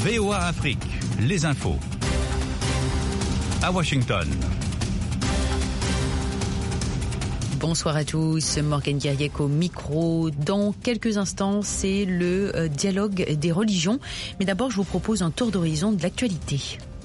VOA Afrique, les infos. À Washington. Bonsoir à tous, Morgane Guiriec au micro. Dans quelques instants, c'est le dialogue des religions. Mais d'abord, je vous propose un tour d'horizon de l'actualité.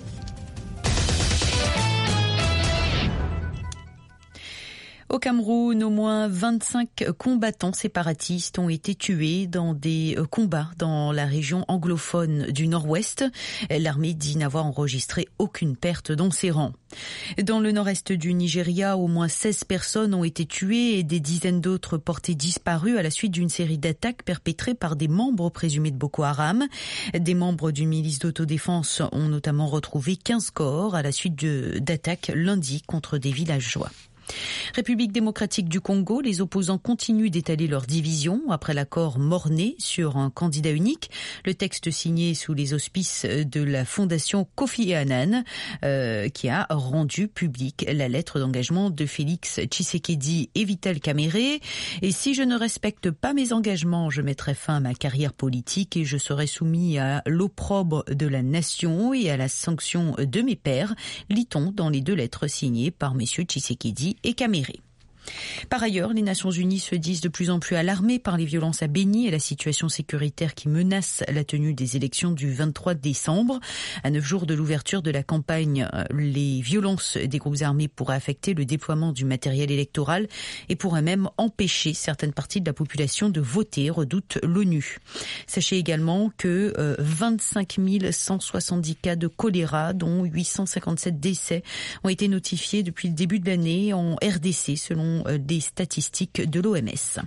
Au Cameroun, au moins 25 combattants séparatistes ont été tués dans des combats dans la région anglophone du Nord-Ouest. L'armée dit n'avoir enregistré aucune perte dans ses rangs. Dans le nord-est du Nigeria, au moins 16 personnes ont été tuées et des dizaines d'autres portées disparues à la suite d'une série d'attaques perpétrées par des membres présumés de Boko Haram. Des membres d'une milice d'autodéfense ont notamment retrouvé 15 corps à la suite d'attaques lundi contre des villageois. République démocratique du Congo, les opposants continuent d'étaler leur division après l'accord Morné sur un candidat unique. Le texte signé sous les auspices de la fondation Kofi Annan qui a rendu publique la lettre d'engagement de Félix Tshisekedi et Vital Kamerhe. Et si je ne respecte pas mes engagements, je mettrai fin à ma carrière politique et je serai soumis à l'opprobre de la nation et à la sanction de mes pairs, lit-on dans les deux lettres signées par messieurs Tshisekedi et Kamerhe. Par ailleurs, les Nations Unies se disent de plus en plus alarmées par les violences à Béni et la situation sécuritaire qui menace la tenue des élections du 23 décembre. À 9 jours de l'ouverture de la campagne, les violences des groupes armés pourraient affecter le déploiement du matériel électoral et pourraient même empêcher certaines parties de la population de voter, redoute l'ONU. Sachez également que 25 170 cas de choléra, dont 857 décès, ont été notifiés depuis le début de l'année en RDC, selon des statistiques de l'OMS.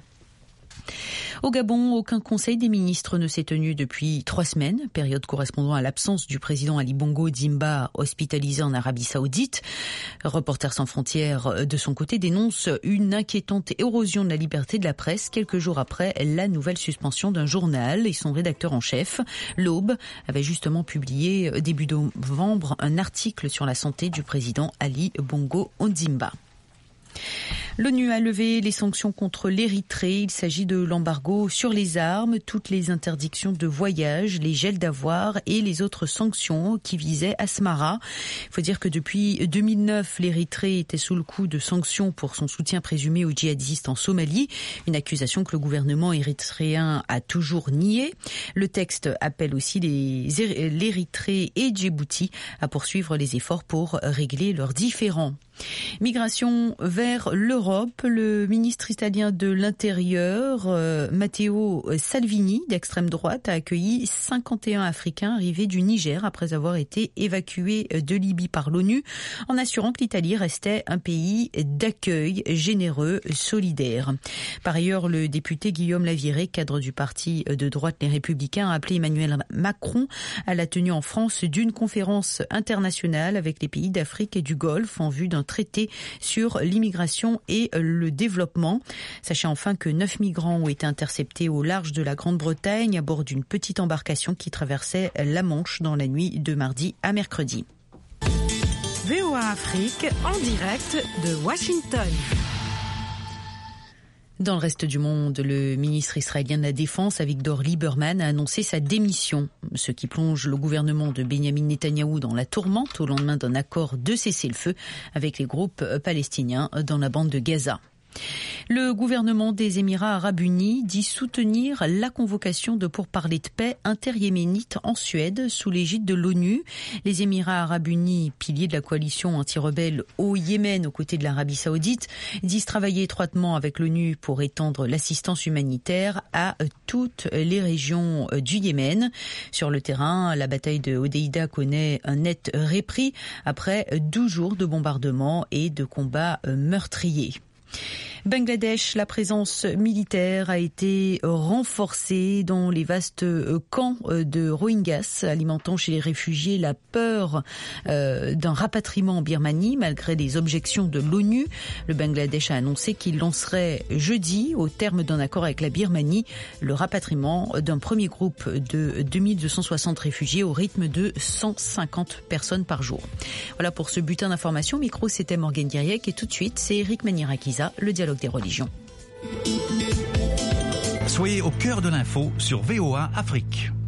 Au Gabon, aucun conseil des ministres ne s'est tenu depuis 3 semaines, période correspondant à l'absence du président Ali Bongo Ondimba hospitalisé en Arabie Saoudite. Reporters sans frontières, de son côté, dénonce une inquiétante érosion de la liberté de la presse quelques jours après la nouvelle suspension d'un journal et son rédacteur en chef. L'Aube avait justement publié début novembre un article sur la santé du président Ali Bongo Ondimba. L'ONU a levé les sanctions contre l'Érythrée. Il s'agit de l'embargo sur les armes, toutes les interdictions de voyage, les gels d'avoirs et les autres sanctions qui visaient Asmara. Il faut dire que depuis 2009, l'Érythrée était sous le coup de sanctions pour son soutien présumé aux djihadistes en Somalie, une accusation que le gouvernement érythréen a toujours niée. Le texte appelle aussi l'Érythrée et Djibouti à poursuivre les efforts pour régler leurs différends. Migration vers l'Europe, le ministre italien de l'Intérieur, Matteo Salvini, d'extrême droite, a accueilli 51 Africains arrivés du Niger après avoir été évacués de Libye par l'ONU, en assurant que l'Italie restait un pays d'accueil généreux, solidaire. Par ailleurs, le député Guillaume Laviré, cadre du parti de droite Les Républicains, a appelé Emmanuel Macron à la tenue en France d'une conférence internationale avec les pays d'Afrique et du Golfe en vue d'un traité sur l'immigration et le développement. Sachez enfin que 9 migrants ont été interceptés au large de la Grande-Bretagne à bord d'une petite embarcation qui traversait la Manche dans la nuit de mardi à mercredi. VOA Afrique en direct de Washington. Dans le reste du monde, le ministre israélien de la Défense, Avigdor Lieberman, a annoncé sa démission, ce qui plonge le gouvernement de Benyamin Netanyahou dans la tourmente au lendemain d'un accord de cessez-le-feu avec les groupes palestiniens dans la bande de Gaza. Le gouvernement des Émirats arabes unis dit soutenir la convocation de pourparlers de paix inter-yéménites en Suède sous l'égide de l'ONU. Les Émirats arabes unis, piliers de la coalition anti-rebelle au Yémen aux côtés de l'Arabie saoudite, disent travailler étroitement avec l'ONU pour étendre l'assistance humanitaire à toutes les régions du Yémen. Sur le terrain, la bataille de Hodeïda connaît un net repris après 12 jours de bombardements et de combats meurtriers. Bangladesh, la présence militaire a été renforcée dans les vastes camps de Rohingyas, alimentant chez les réfugiés la peur d'un rapatriement en Birmanie, malgré les objections de l'ONU. Le Bangladesh a annoncé qu'il lancerait jeudi, au terme d'un accord avec la Birmanie, le rapatriement d'un premier groupe de 2260 réfugiés au rythme de 150 personnes par jour. Voilà pour ce bulletin d'information. Micro, c'était Morgane Guiriec et tout de suite, c'est Eric Manirakiza, le dialogue des religions. Soyez au cœur de l'info sur VOA Afrique.